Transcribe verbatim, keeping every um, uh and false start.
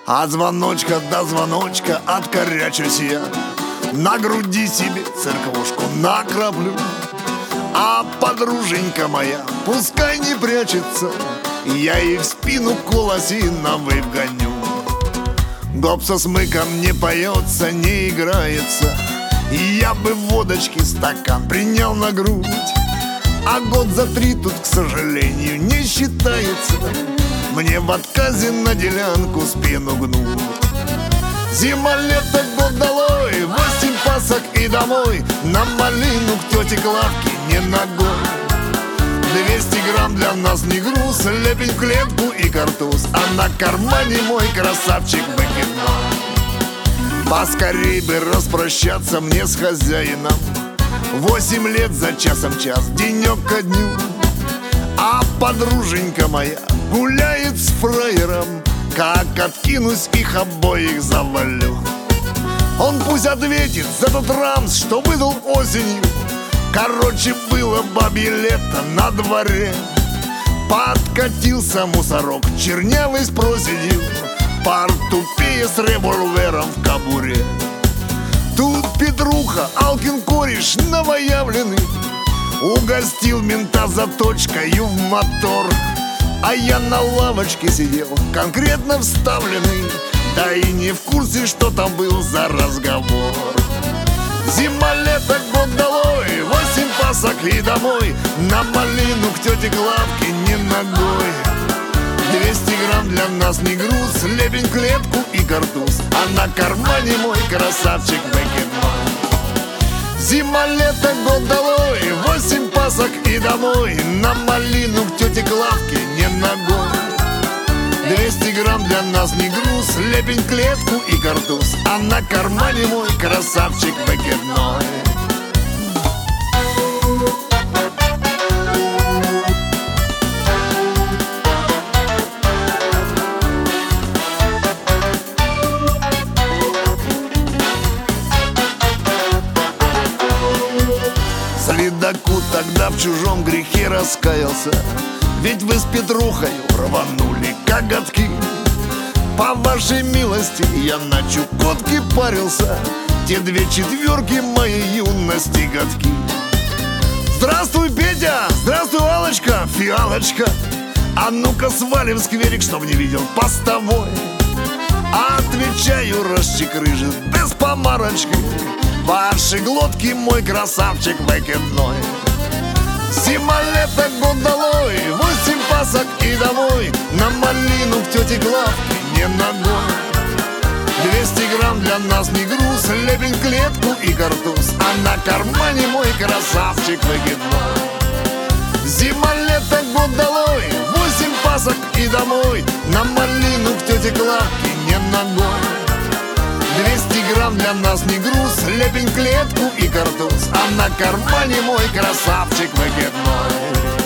От звоночка до звоночка откорячусь я, на груди себе церквушку накраплю. А подруженька моя пускай не прячется, я ей в спину колосиновый вгоню. Гоп со смыком не поется, не играется, и я бы водочки стакан принял на грудь. А год за три тут, к сожалению, не считается, мне в отказе на делянку спину гнут. Зима-лето, год долой, восемь пасок и домой, на малину к тете Клавке не ногой. Двести грамм для нас не груз, лепень в клетку и картуз, а на кармане мой красавчик выкидной. Поскорей бы распрощаться мне с хозяином, восемь лет за часом час, денек ко дню. А подруженька моя гуляет с фраером, как откинусь, их обоих завалю. Он пусть ответит за тот рамс, что выдал осенью. Короче, было бабье лето на дворе. Подкатился мусорок, чернявый с проседью, портупея с револьвером в кобуре. Тут Петруха, Алкин кореш новоявленный, угостил мента заточкою в мотор. А я на лавочке сидел, конкретно вставленный, да и не в курсе, что там был за разговор. Зима-лето, год долой, восемь пасок и домой, на малину к тете Клавке не ногой. Двести грамм для нас не груз, лепень в клетку и картуз, а на кармане мой красавчик выкидной. Зима-лето, год долой, восемь пасок и домой, на малину к тете Клавке не ногой. Двести грамм для нас не груз, лепень в клетку и картуз, а на кармане мой красавчик выкидной. Следаку тогда в чужом грехе раскаялся, ведь вы с Петрухой рванули коготки. По вашей милости я на Чукотке парился, те две четверки моей юности годки. Здравствуй, Петя! Здравствуй, Алочка, фиалочка! А ну-ка свалим в скверик, чтоб не видел постовой. Отвечаю, расчекрыжит без помарочки, ваши глотки мой красавчик выкидной. Зима-лето, год долой, восемь пасок и домой, на малину к тете Клавке не ногой. Двести грамм для нас не груз, лепень в клетку и картуз, а на кармане мой красавчик выкидной. Зима-лето, год долой, восемь пасок и домой, на малину к тете Клавке не ногой. Двести грамм для нас не груз, лепень в клетку и картуз, а на кармане мой красавчик выкидной.